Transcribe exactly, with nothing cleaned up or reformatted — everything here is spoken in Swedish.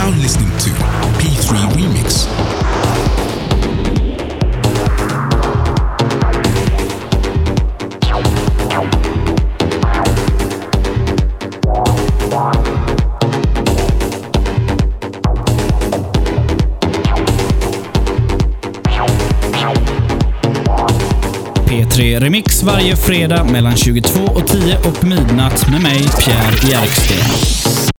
are listening to P three Remix. P tre Remix varje fredag mellan tjugotvå och tio och midnatt med mig, Pierre Jerksten.